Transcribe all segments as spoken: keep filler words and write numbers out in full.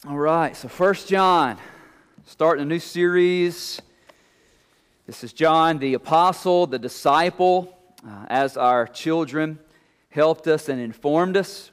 All right, so First John, starting a new series. This is John, the apostle, the disciple, uh, as our children helped us and informed us.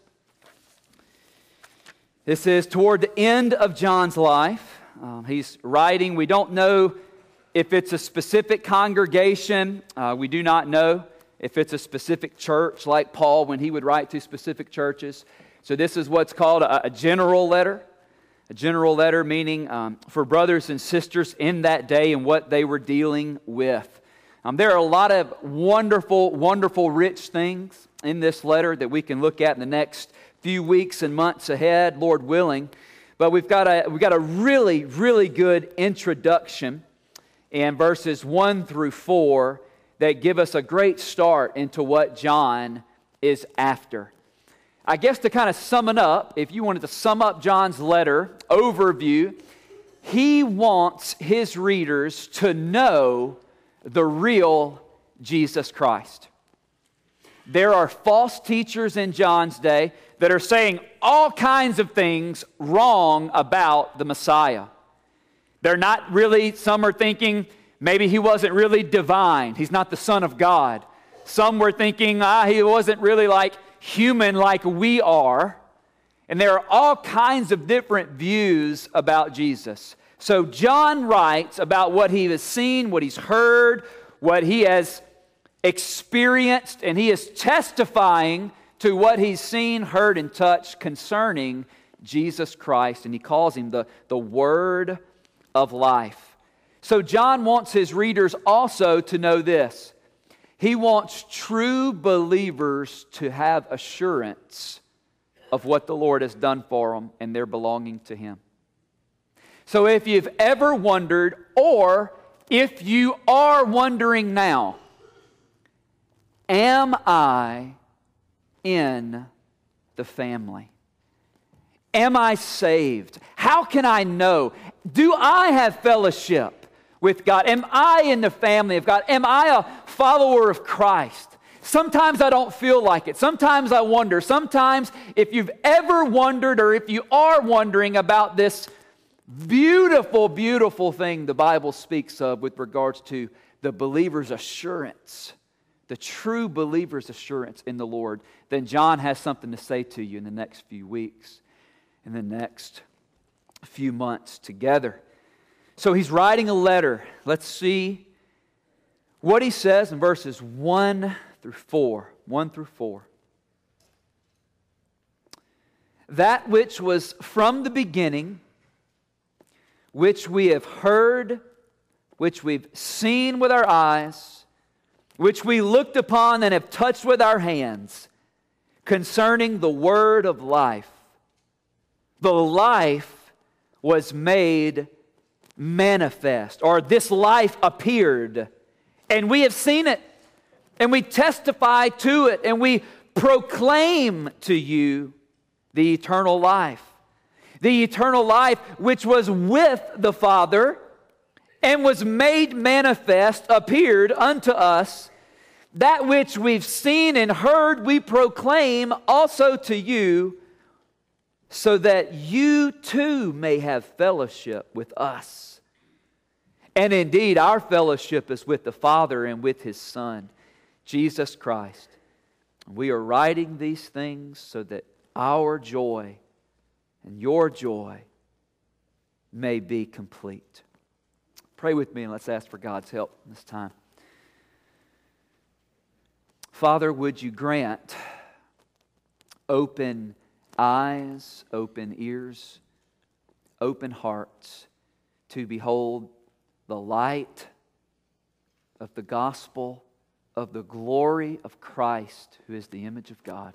This is toward the end of John's life. Um, he's writing. We don't know if it's a specific congregation. Uh, we do not know if it's a specific church, like Paul when he would write to specific churches. So this is what's called a, a general letter. A general letter meaning um, for brothers and sisters in that day and what they were dealing with. Um, there are a lot of wonderful, wonderful, rich things in this letter that we can look at in the next few weeks and months ahead, Lord willing. But we've got a we've got a really, really good introduction in verses one through four that give us a great start into what John is after. I guess to kind of sum it up, if you wanted to sum up John's letter overview, he wants his readers to know the real Jesus Christ. There are false teachers in John's day that are saying all kinds of things wrong about the Messiah. They're not really, some are thinking maybe he wasn't really divine. He's not the Son of God. Some were thinking, ah, he wasn't really like human like we are. And there are all kinds of different views about Jesus. So John writes about what he has seen, what he's heard, what he has experienced, and he is testifying to what he's seen, heard, and touched concerning Jesus Christ. And he calls him the, the Word of Life. So John wants his readers also to know this. He wants true believers to have assurance of what the Lord has done for them and their belonging to Him. So if you've ever wondered, or if you are wondering now, am I in the family? Am I saved? How can I know? Do I have fellowship with God? Am I in the family of God? Am I a follower of Christ? Sometimes I don't feel like it. Sometimes I wonder. Sometimes if you've ever wondered or if you are wondering about this beautiful, beautiful thing the Bible speaks of with regards to the believer's assurance, the true believer's assurance in the Lord, then John has something to say to you in the next few weeks, in the next few months together. So he's writing a letter. Let's see what he says in verses one through four. one through four. That which was from the beginning, which we have heard, which we've seen with our eyes, which we looked upon and have touched with our hands, concerning the word of life. The life was made manifest, or this life appeared, and we have seen it, and we testify to it, and we proclaim to you the eternal life. The eternal life which was with the Father and was made manifest, appeared unto us. That which we've seen and heard we proclaim also to you, so that you too may have fellowship with us. And indeed, our fellowship is with the Father and with His Son, Jesus Christ. We are writing these things so that our joy and your joy may be complete. Pray with me and let's ask for God's help this time. Father, would you grant open eyes, open ears, open hearts to behold the light of the gospel of the glory of Christ, who is the image of God.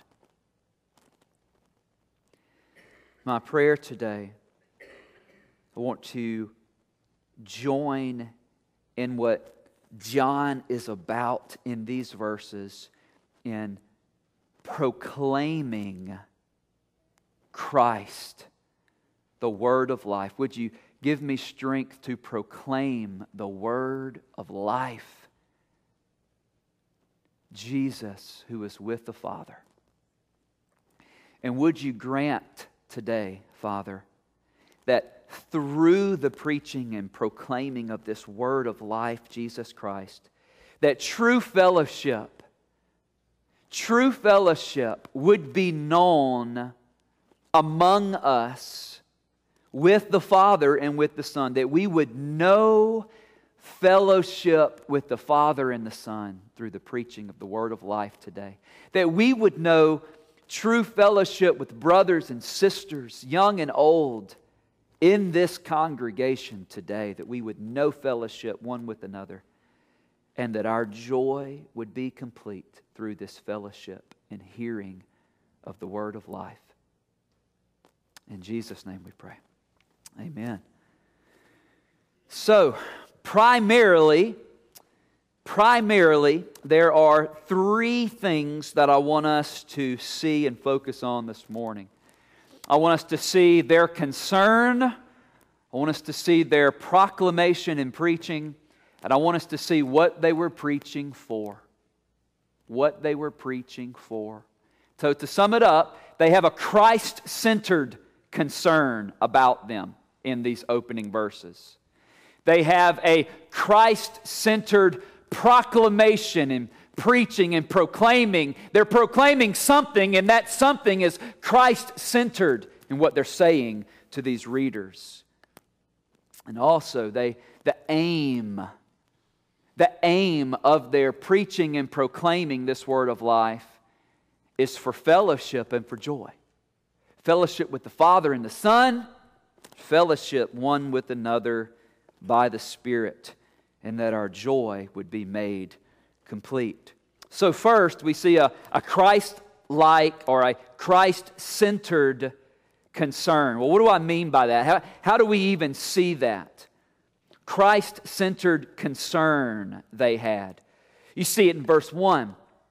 My prayer today, I want to join in what John is about in these verses in proclaiming Christ, the word of life. Would you give me strength to proclaim the word of life? Jesus, who is with the Father. And would you grant today, Father, that through the preaching and proclaiming of this word of life, Jesus Christ, that true fellowship, true fellowship would be known among us with the Father and with the Son, that we would know fellowship with the Father and the Son through the preaching of the word of life today. That we would know true fellowship with brothers and sisters, young and old, in this congregation today. That we would know fellowship one with another, and that our joy would be complete through this fellowship and hearing of the word of life. In Jesus' name we pray. Amen. So, primarily, primarily, there are three things that I want us to see and focus on this morning. I want us to see their concern. I want us to see their proclamation and preaching. And I want us to see what they were preaching for. What they were preaching for. So to sum it up, they have a Christ-centered concern about them in these opening verses. They have a Christ-centered proclamation and preaching and proclaiming. They're proclaiming something, and that something is Christ-centered in what they're saying to these readers. And also, they the aim, the aim of their preaching and proclaiming this word of life is for fellowship and for joy. Fellowship with the Father and the Son, fellowship one with another by the Spirit, and that our joy would be made complete. So first, we see a, a Christ-like or a Christ-centered concern. Well, what do I mean by that? How, how do we even see that? Christ-centered concern they had. You see it in verse one.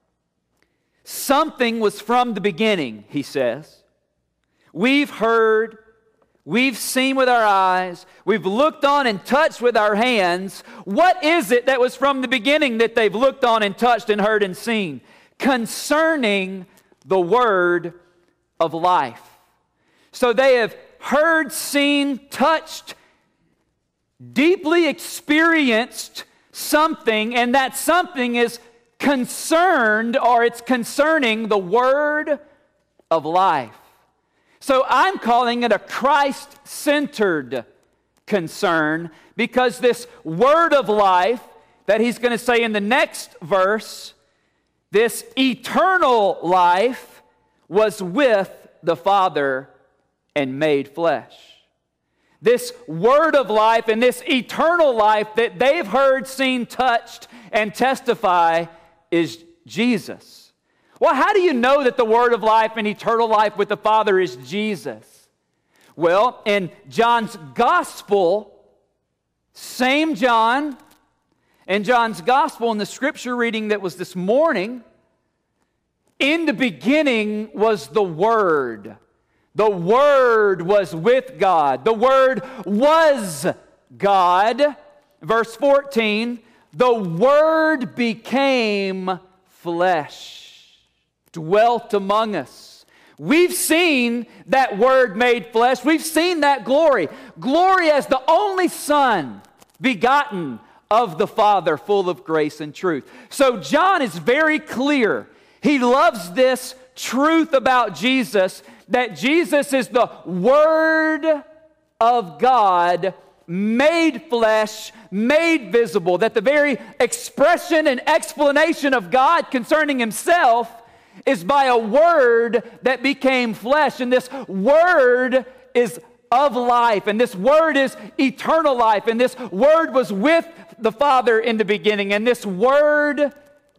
Something was from the beginning, he says. We've heard, we've seen with our eyes, we've looked on and touched with our hands. What is it that was from the beginning that they've looked on and touched and heard and seen? Concerning the word of life. So they have heard, seen, touched, deeply experienced something, and that something is concerned, or it's concerning the word of life. So I'm calling it a Christ-centered concern, because this word of life that he's going to say in the next verse, this eternal life was with the Father and made flesh. This word of life and this eternal life that they've heard, seen, touched, and testify is Jesus. Well, how do you know that the word of life and eternal life with the Father is Jesus? Well, in John's Gospel, same John, in John's Gospel, in the scripture reading that was this morning, in the beginning was the Word. The Word was with God. The Word was God. Verse fourteen, the Word became flesh, dwelt among us. We've seen that Word made flesh. We've seen that glory. Glory as the only Son, begotten of the Father, full of grace and truth. So John is very clear. He loves this truth about Jesus, that Jesus is the Word of God made flesh, made visible, that the very expression and explanation of God concerning Himself is by a Word that became flesh. And this Word is of life, and this Word is eternal life, and this Word was with the Father in the beginning, and this Word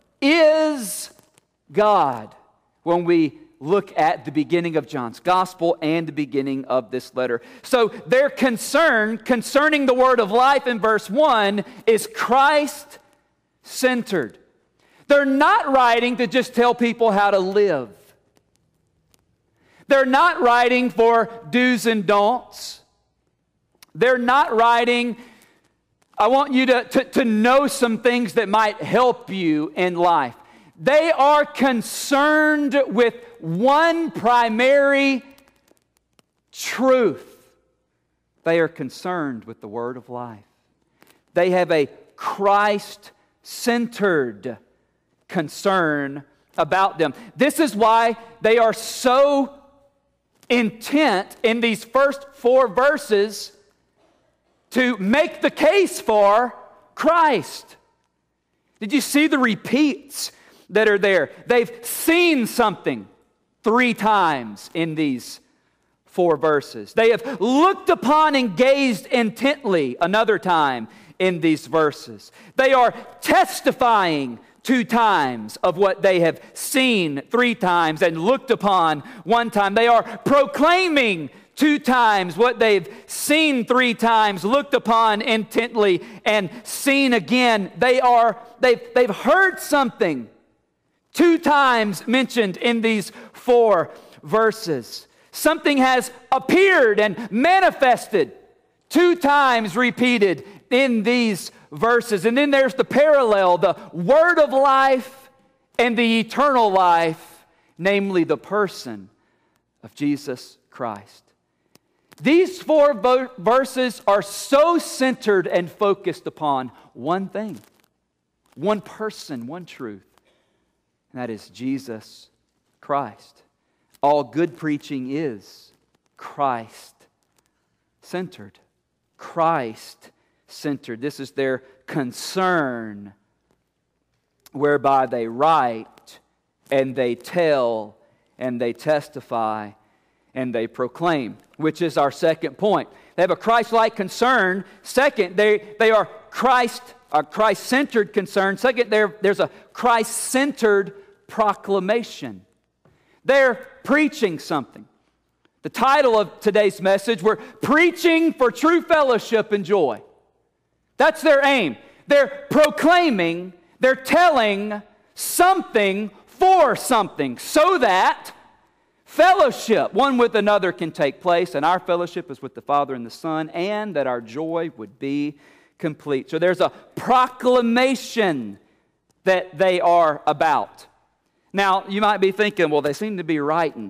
is God. When we look at the beginning of John's Gospel and the beginning of this letter. So their concern concerning the word of life in verse one is Christ-centered. They're not writing to just tell people how to live. They're not writing for do's and don'ts. They're not writing, I want you to, to, to know some things that might help you in life. They are concerned with one primary truth. They are concerned with the word of life. They have a Christ-centered concern about them. This is why they are so intent in these first four verses to make the case for Christ. Did you see the repeats that are there? They've seen something three times in these four verses. They have looked upon and gazed intently another time in these verses. They are testifying two times of what they have seen three times and looked upon one time. They are proclaiming two times what they've seen three times, looked upon intently, and seen again. They are, they've, they've heard something two times mentioned in these four verses. Something has appeared and manifested two times repeated in these verses. And then there's the parallel, the word of life and the eternal life, namely the person of Jesus Christ. These four vo- verses are so centered and focused upon one thing, one person, one truth, and that is Jesus Christ. All good preaching is Christ-centered. Christ-centered. This is their concern, whereby they write and they tell and they testify and they proclaim, which is our second point. They have a Christ-like concern. Second, they, they are Christ, a Christ-centered concern. Second, there's a Christ-centered proclamation. They're preaching something. The title of today's message, we're preaching for true fellowship and joy. That's their aim. They're proclaiming, they're telling something for something, so that fellowship one with another can take place, and our fellowship is with the Father and the Son, and that our joy would be complete. So there's a proclamation that they are about. Now, you might be thinking, well, they seem to be writing.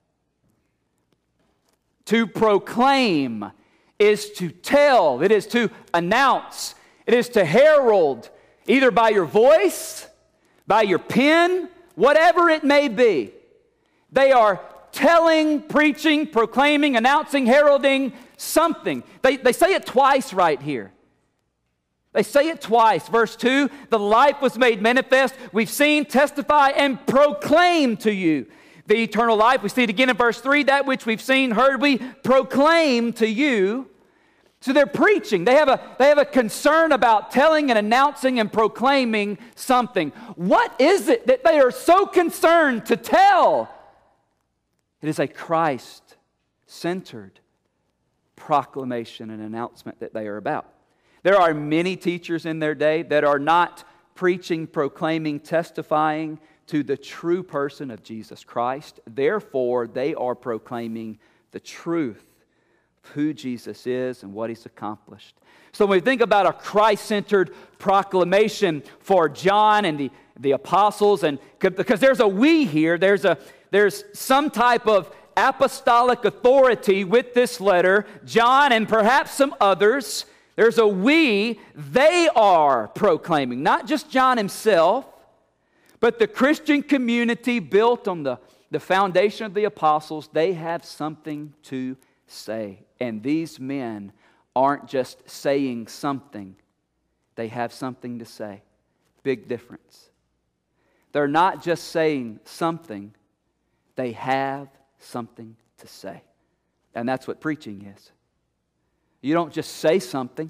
To proclaim is to tell, it is to announce, it is to herald, either by your voice, by your pen, whatever it may be. They are telling, preaching, proclaiming, announcing, heralding something. They, they say it twice right here. They say it twice. Verse two, the life was made manifest. We've seen, testify, and proclaim to you the eternal life. We see it again in verse three, that which we've seen, heard, we proclaim to you. So they're preaching. They have a, they have a concern about telling and announcing and proclaiming something. What is it that they are so concerned to tell? It is a Christ-centered proclamation and announcement that they are about. There are many teachers in their day that are not preaching, proclaiming, testifying to the true person of Jesus Christ. Therefore, they are proclaiming the truth of who Jesus is and what He's accomplished. So when we think about a Christ-centered proclamation for John and the, the apostles, and because there's a we here, there's a there's some type of apostolic authority with this letter, John and perhaps some others. There's a we, they are proclaiming, not just John himself, but the Christian community built on the, the foundation of the apostles. They have something to say. And these men aren't just saying something, they have something to say. Big difference. They're not just saying something, they have something to say. And that's what preaching is. You don't just say something,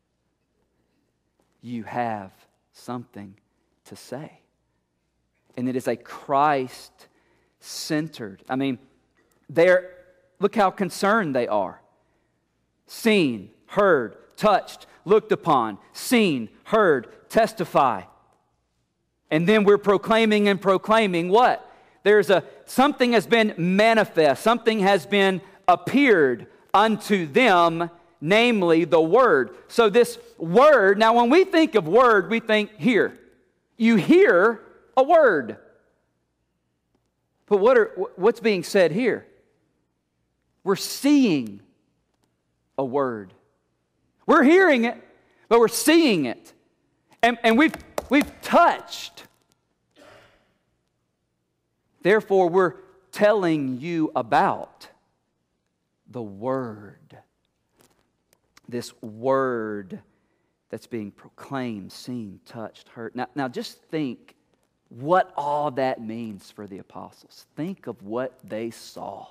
you have something to say. And it is a Christ-centered. I mean, they're, look how concerned they are. Seen, heard, touched, looked upon, seen, heard, testify. And then we're proclaiming and proclaiming what? There's a, something has been manifest, something has been appeared unto them, namely the Word. So this Word, now when we think of Word, we think hear. You hear a word. But what are, what's being said here? We're seeing a word. We're hearing it, but we're seeing it. And, and we've, we've touched. Therefore, we're telling you about the Word. This Word that's being proclaimed, seen, touched, heard. Now, now just think what all that means for the apostles. Think of what they saw.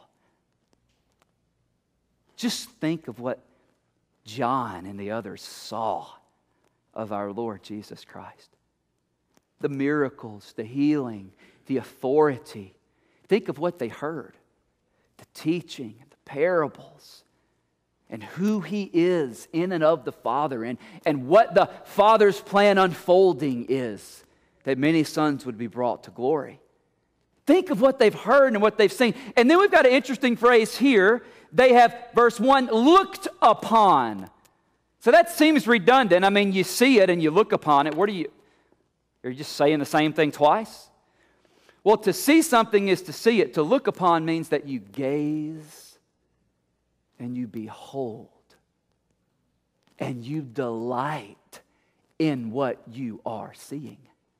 Just think of what John and the others saw of our Lord Jesus Christ. The miracles, the healing, the authority. Think of what they heard. The teaching, the parables, and who He is in and of the Father, and, and what the Father's plan unfolding is, that many sons would be brought to glory. Think of what they've heard and what they've seen. And then we've got an interesting phrase here. They have, verse one, looked upon. So that seems redundant. I mean, you see it and you look upon it. What are you, are you just saying the same thing twice? Well, to see something is to see it. To look upon means that you gaze and you behold and you delight in what you are seeing.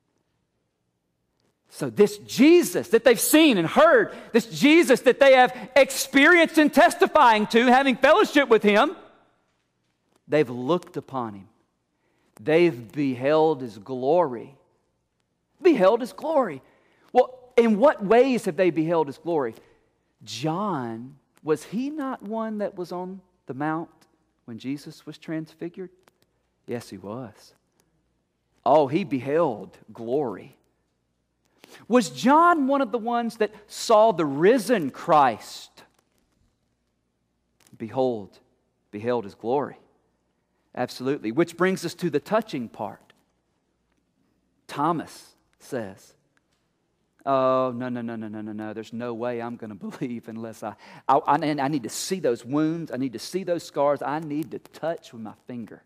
So this Jesus that they've seen and heard, this Jesus that they have experienced and testifying to, having fellowship with Him, they've looked upon Him. They've beheld His glory. Beheld His glory. Well, in what ways have they beheld His glory? John, was he not one that was on the mount when Jesus was transfigured? Yes, he was. Oh, he beheld glory. Was John one of the ones that saw the risen Christ? Behold, beheld His glory. Absolutely. Which brings us to the touching part. Thomas says, oh, no, no, no, no, no, no, no. There's no way I'm going to believe unless I, I, I, I need to see those wounds. I need to see those scars. I need to touch with my finger.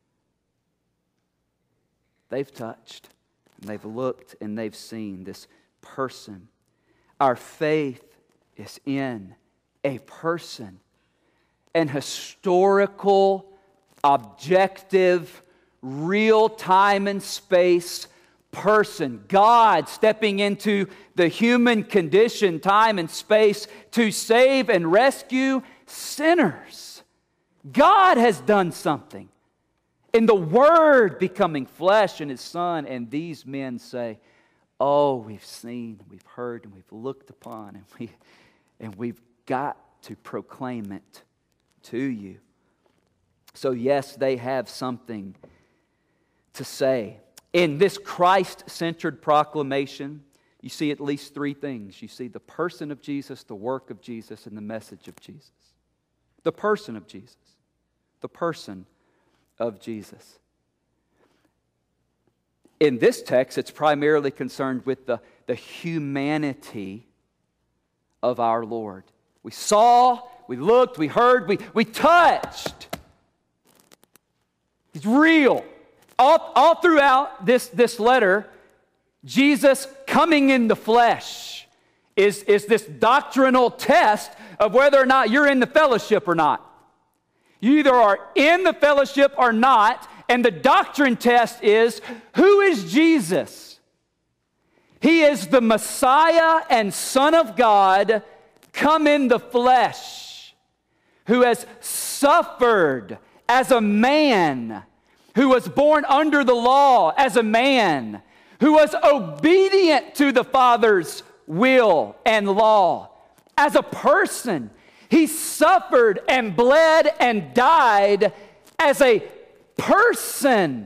They've touched, and they've looked, and they've seen this person. Our faith is in a person, an historical, objective, real time and space person. God stepping into the human condition, time and space, to save and rescue sinners. God has done something in the Word becoming flesh in His Son, and these men say, oh, we've seen, we've heard, and we've looked upon, and, we, and we've got to proclaim it to you. So yes, they have something to say. In this Christ-centered proclamation, you see at least three things. You see the person of Jesus, the work of Jesus, and the message of Jesus. The person of Jesus. The person of Jesus. In this text, it's primarily concerned with the, the humanity of our Lord. We saw, we looked, we heard, we, we touched. He's real. All, all throughout this, this letter, Jesus coming in the flesh is, is this doctrinal test of whether or not you're in the fellowship or not. You either are in the fellowship or not, and the doctrine test is, who is Jesus? He is the Messiah and Son of God come in the flesh, who has suffered as a man, who was born under the law as a man, who was obedient to the Father's will and law as a person. He suffered and bled and died as a person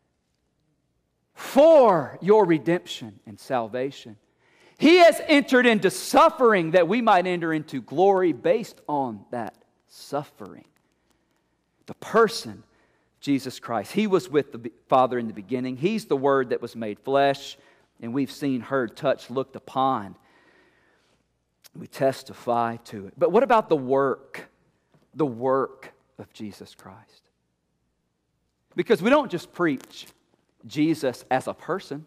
for your redemption and salvation. He has entered into suffering that we might enter into glory based on that suffering. The person, Jesus Christ. He was with the Father in the beginning. He's the Word that was made flesh, and we've seen, heard, touched, looked upon. We testify to it. But what about the work? The work of Jesus Christ. Because we don't just preach Jesus as a person.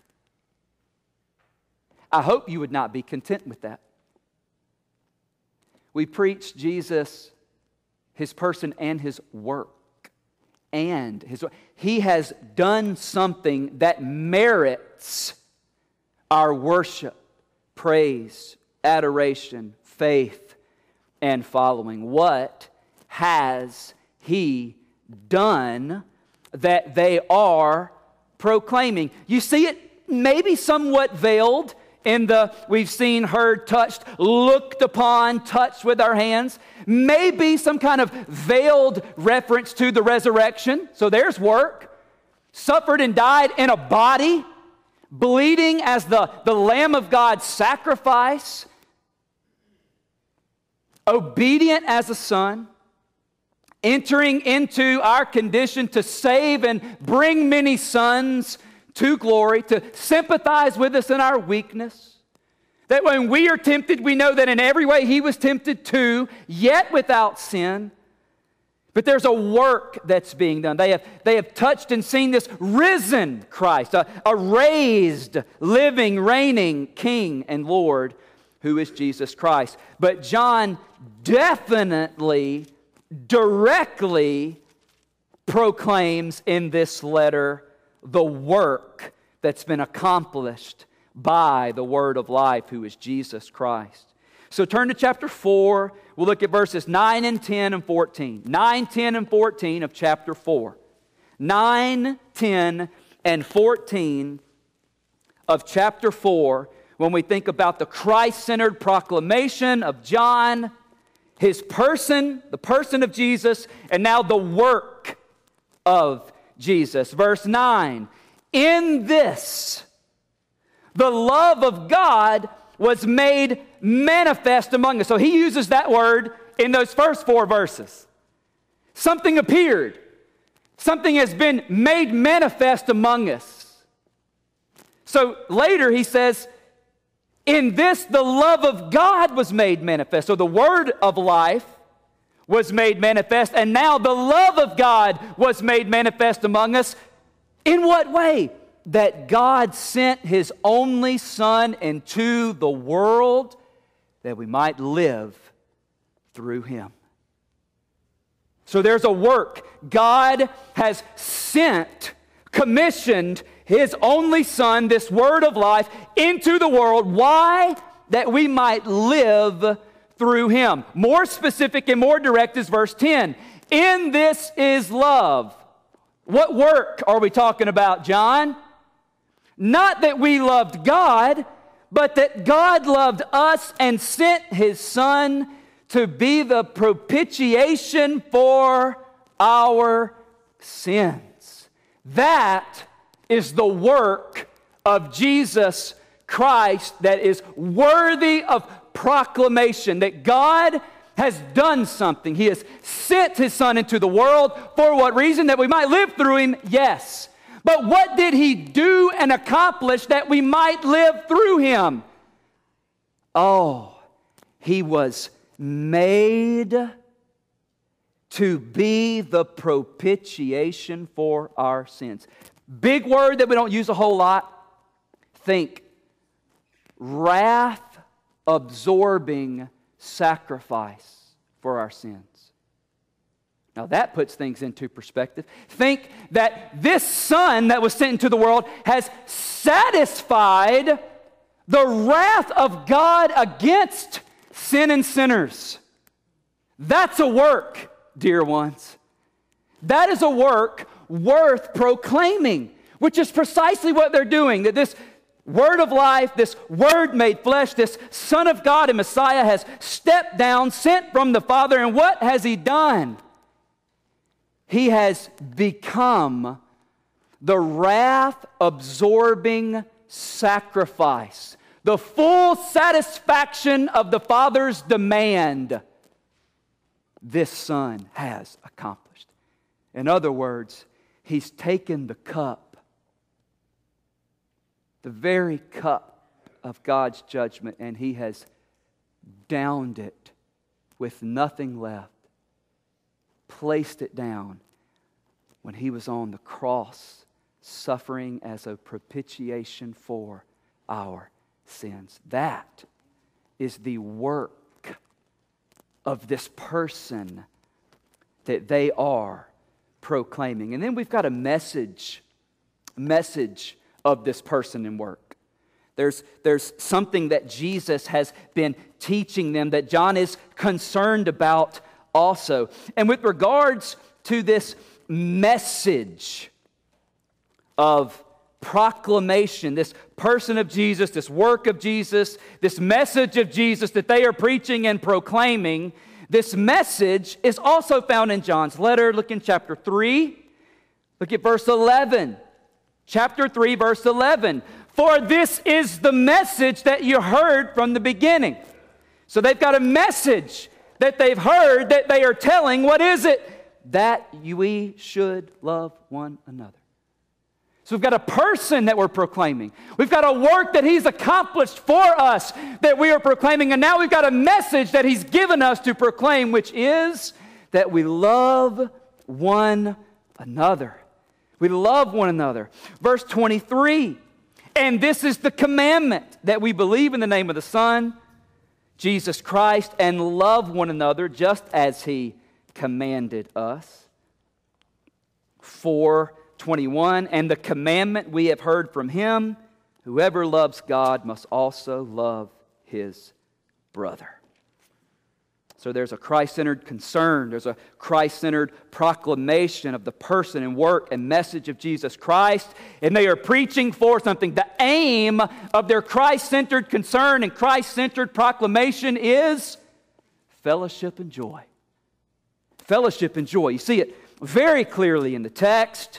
I hope you would not be content with that. We preach Jesus His person and His work. And His work. He has done something that merits our worship, praise, adoration, faith, and following. What has He done that they are proclaiming? You see it maybe somewhat veiled in the we've seen, heard, touched, looked upon, touched with our hands. Maybe some kind of veiled reference to the resurrection. So there's work. Suffered and died in a body, bleeding as the, the Lamb of God's sacrifice, obedient as a son, entering into our condition to save and bring many sons to glory, to sympathize with us in our weakness. That when we are tempted, we know that in every way He was tempted too, yet without sin. But there's a work that's being done. They have, they have touched and seen this risen Christ, a, a raised, living, reigning King and Lord who is Jesus Christ. But John definitely, directly proclaims in this letter the work that's been accomplished by the Word of life, who is Jesus Christ. So turn to chapter four. We'll look at verses nine and ten and fourteen. nine, ten, and fourteen of chapter four. nine, ten, and fourteen of chapter four, when we think about the Christ-centered proclamation of John, His person, the person of Jesus, and now the work of Jesus. Verse nine, in this, the love of God was made manifest among us. So he uses that word in those first four verses. Something appeared. Something has been made manifest among us. So later he says, in this the love of God was made manifest. So the word of life was made manifest, and now the love of God was made manifest among us. In what way? That God sent His only Son into the world that we might live through Him. So there's a work. God has sent, commissioned His only Son, this word of life, into the world. Why? That we might live through Him. More specific and more direct is verse ten. In this is love. What work are we talking about, John? Not that we loved God, but that God loved us and sent His Son to be the propitiation for our sins. That is the work of Jesus Christ that is worthy of proclamation, that God has done something. He has sent His Son into the world. For what reason? That we might live through Him? Yes. But what did He do and accomplish that we might live through Him? Oh, He was made to be the propitiation for our sins. Big word that we don't use a whole lot. Think wrath absorbing sacrifice for our sins. Now that puts things into perspective. Think that this Son that was sent into the world has satisfied the wrath of God against sin and sinners. That's a work, dear ones. That is a work worth proclaiming, which is precisely what they're doing. That this Word of life, this Word made flesh, this Son of God and Messiah has stepped down, sent from the Father, and what has He done? He has become the wrath-absorbing sacrifice, the full satisfaction of the Father's demand this Son has accomplished. In other words, He's taken the cup, the very cup of God's judgment, and He has downed it with nothing left, placed it down when He was on the cross, suffering as a propitiation for our sins. That is the work of this person that they are proclaiming. And then we've got a message, message of this person and work. There's, there's something that Jesus has been teaching them that John is concerned about also. And with regards to this message of proclamation, this person of Jesus, this work of Jesus, this message of Jesus that they are preaching and proclaiming, this message is also found in John's letter. Look in chapter three. Look at verse eleven. Chapter three, verse eleven. For this is the message that you heard from the beginning. So they've got a message that they've heard that they are telling. What is it? That we should love one another. So we've got a person that we're proclaiming. We've got a work that He's accomplished for us that we are proclaiming. And now we've got a message that He's given us to proclaim, which is that we love one another. We love one another. Verse twenty-three. And this is the commandment, that we believe in the name of the Son, Jesus Christ, and love one another just as He commanded us. four twenty-one, and the commandment we have heard from Him, whoever loves God must also love his brother. So there's a Christ-centered concern, there's a Christ-centered proclamation of the person and work and message of Jesus Christ, and they are preaching for something. The aim of their Christ-centered concern and Christ-centered proclamation is fellowship and joy. Fellowship and joy. You see it very clearly in the text.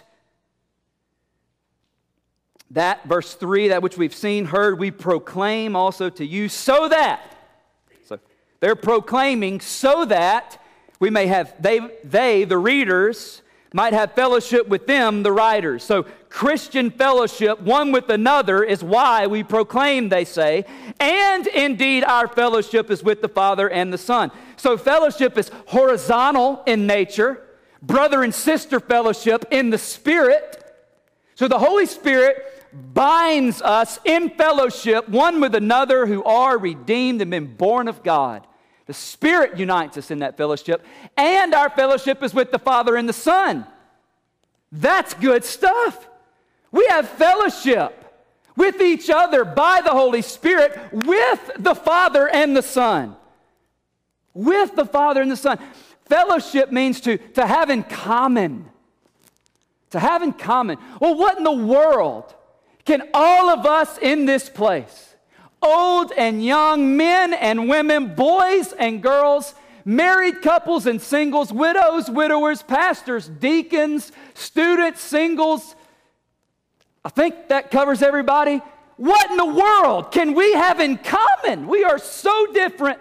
That, verse three, that which we've seen, heard, we proclaim also to you, so that, so they're proclaiming so that we may have, they, they, the readers, might have fellowship with them, the writers. So Christian fellowship, one with another, is why we proclaim, they say. And indeed, our fellowship is with the Father and the Son. So fellowship is horizontal in nature, brother and sister fellowship in the Spirit. So the Holy Spirit binds us in fellowship one with another who are redeemed and been born of God. The Spirit unites us in that fellowship, and our fellowship is with the Father and the Son. That's good stuff. We have fellowship with each other by the Holy Spirit with the Father and the Son. With the Father and the Son. Fellowship means to, to have in common. To have in common. Well, what in the world can all of us in this place, old and young, men and women, boys and girls, married couples and singles, widows, widowers, pastors, deacons, students, singles, I think that covers everybody. What in the world can we have in common? We are so different.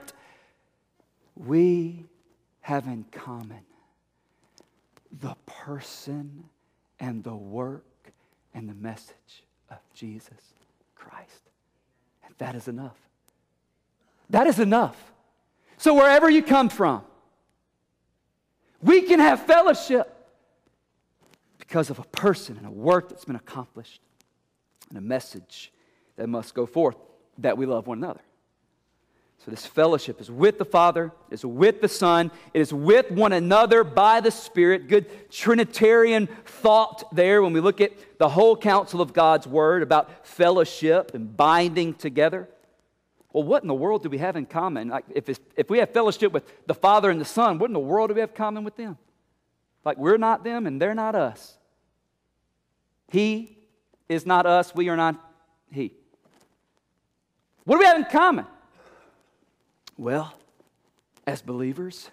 We have in common the person and the work and the message of Jesus Christ. And that is enough. That is enough. So wherever you come from, we can have fellowship because of a person and a work that's been accomplished and a message that must go forth, that we love one another. So this fellowship is with the Father, is with the Son, it is with one another by the Spirit. Good Trinitarian thought there when we look at the whole counsel of God's Word about fellowship and binding together. Well, what in the world do we have in common? Like if, it's, if we have fellowship with the Father and the Son, what in the world do we have in common with them? Like we're not them and they're not us. He is not us, we are not He. What do we have in common? Well, as believers,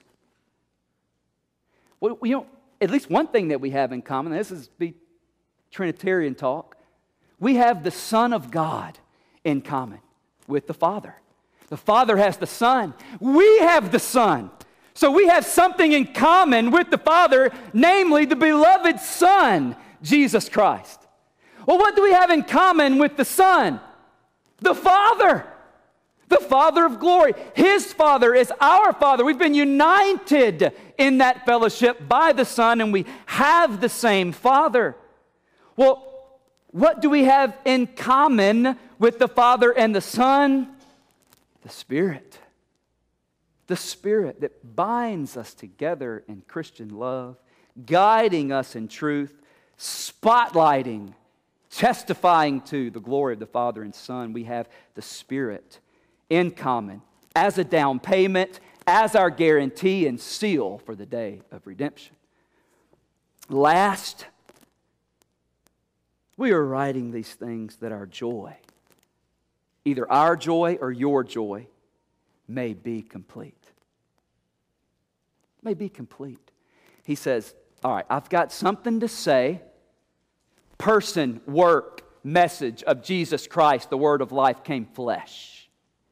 well, you know, at least one thing that we have in common, this is be Trinitarian talk, we have the Son of God in common with the Father. The Father has the Son. We have the Son. So we have something in common with the Father, namely the beloved Son, Jesus Christ. Well, what do we have in common with the Son? The Father. The Father of glory. His Father is our Father. We've been united in that fellowship by the Son, and we have the same Father. Well, what do we have in common with the Father and the Son? The Spirit. The Spirit that binds us together in Christian love, guiding us in truth, spotlighting, testifying to the glory of the Father and Son. We have the Spirit in common as a down payment, as our guarantee and seal for the day of redemption. Last, we are writing these things that our joy, either our joy or your joy, may be complete. May be complete. He says, all right, I've got something to say. Person, work, message of Jesus Christ, the Word of life came flesh.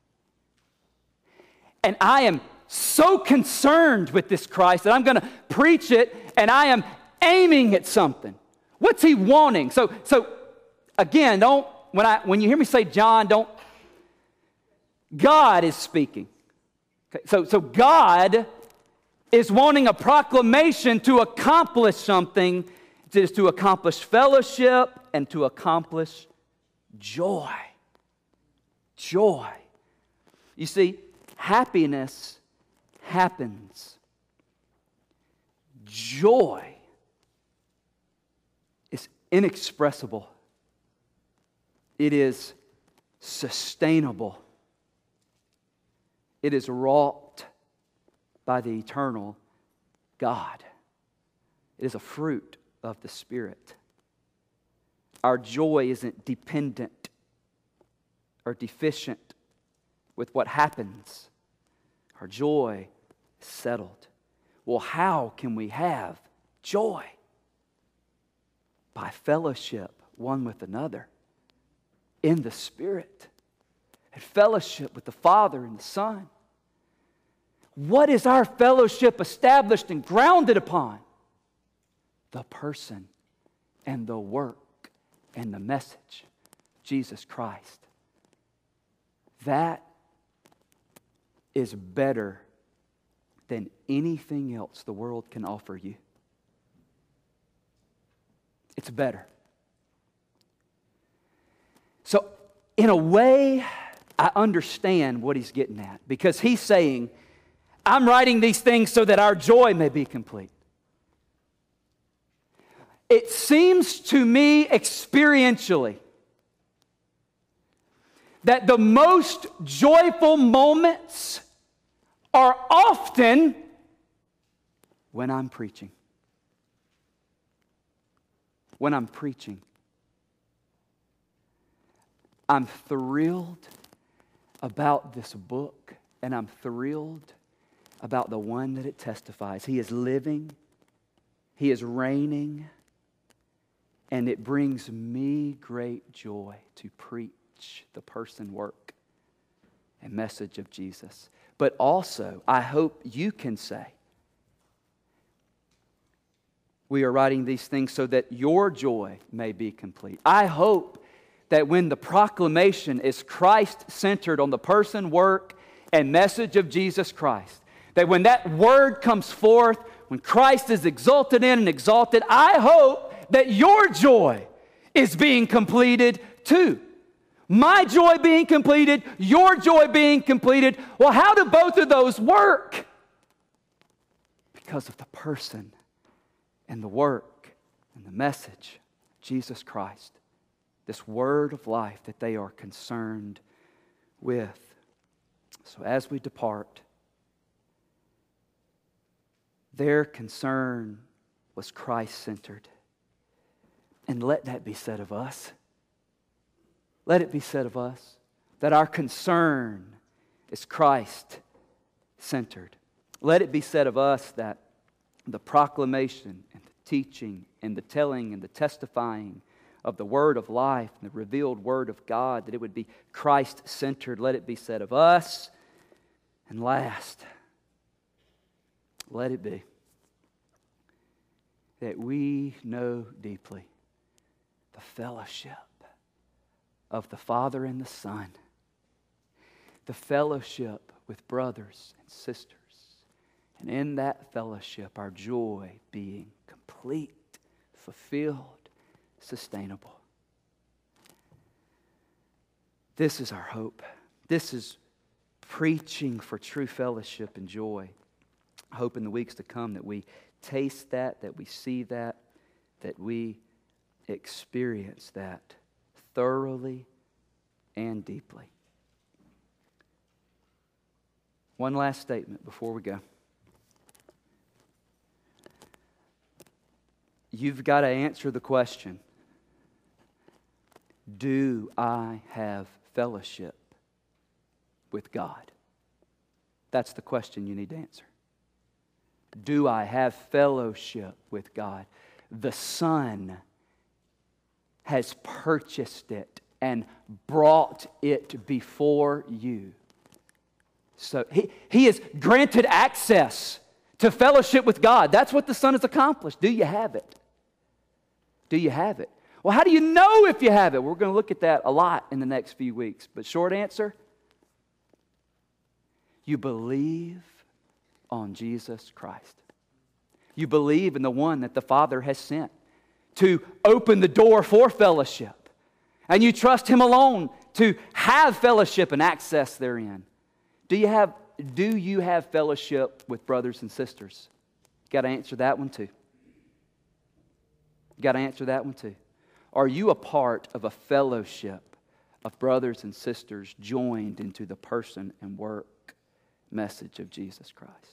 And I am so concerned with this Christ that I'm going to preach it, and I am aiming at something. What's He wanting? So, so again, don't when I when you hear me say John, don't. God is speaking. Okay, so, so God is wanting a proclamation to accomplish something. It is to accomplish fellowship and to accomplish joy. Joy. You see, happiness happens. Joy is inexpressible. It is sustainable. It is wrought by the eternal God. It is a fruit of the Spirit. Our joy isn't dependent or deficient with what happens. Our joy is settled. Well, how can we have joy? By fellowship one with another in the Spirit. And fellowship with the Father and the Son. What is our fellowship established and grounded upon? The person and the work and the message of Jesus Christ. That is better than anything else the world can offer you. It's better. So, in a way, I understand what he's getting at, because he's saying, I'm writing these things so that our joy may be complete. It seems to me experientially that the most joyful moments are often when I'm preaching. When I'm preaching. I'm thrilled about this book, and I'm thrilled about the one that it testifies. He is living, He is reigning, and it brings me great joy to preach the person, work, and message of Jesus. But also, I hope you can say, we are writing these things so that your joy may be complete. I hope that when the proclamation is Christ-centered on the person, work, and message of Jesus Christ, that when that word comes forth, when Christ is exalted in and exalted, I hope that your joy is being completed too. My joy being completed, your joy being completed. Well, how do both of those work? Because of the person and the work and the message of Jesus Christ. This word of life that they are concerned with. So as we depart, their concern was Christ-centered. And let that be said of us. Let it be said of us that our concern is Christ-centered. Let it be said of us that the proclamation and the teaching and the telling and the testifying of the word of life and the revealed word of God, that it would be Christ-centered. Let it be said of us. And last, let it be that we know deeply the fellowship of the Father and the Son, the fellowship with brothers and sisters, and in that fellowship our joy being complete, fulfilled, sustainable. This is our hope. This is preaching for true fellowship and joy. I hope in the weeks to come that we taste that, that we see that, that we experience that thoroughly and deeply. One last statement before we go. You've got to answer the question, do I have fellowship with God? That's the question you need to answer. Do I have fellowship with God? The Son has purchased it and brought it before you. So he, he has granted access to fellowship with God. That's what the Son has accomplished. Do you have it? Do you have it? Well, how do you know if you have it? We're going to look at that a lot in the next few weeks. But short answer, you believe on Jesus Christ. You believe in the one that the Father has sent to open the door for fellowship. And you trust Him alone to have fellowship and access therein. Do you have, do you have fellowship with brothers and sisters? You got to answer that one too. You got to answer that one too. Are you a part of a fellowship of brothers and sisters joined into the person and work message of Jesus Christ?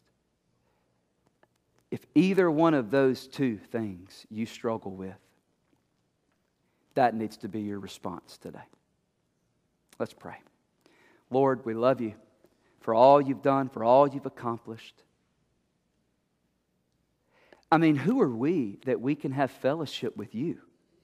If either one of those two things you struggle with, that needs to be your response today. Let's pray. Lord, we love you for all you've done, for all you've accomplished. I mean, who are we that we can have fellowship with you?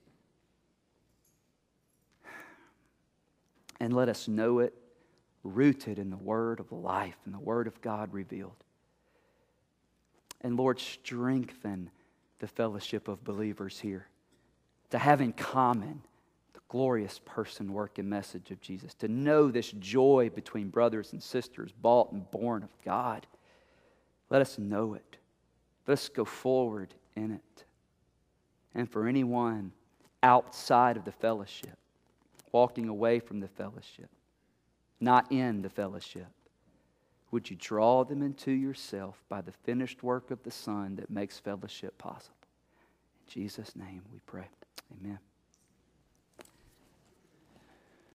And let us know it rooted in the Word of life and the Word of God revealed. And Lord, strengthen the fellowship of believers here to have in common the glorious person, work, and message of Jesus, to know this joy between brothers and sisters, bought and born of God. Let us know it. Let us go forward in it. And for anyone outside of the fellowship, walking away from the fellowship, not in the fellowship, would you draw them into yourself by the finished work of the Son that makes fellowship possible? In Jesus' name we pray. Amen.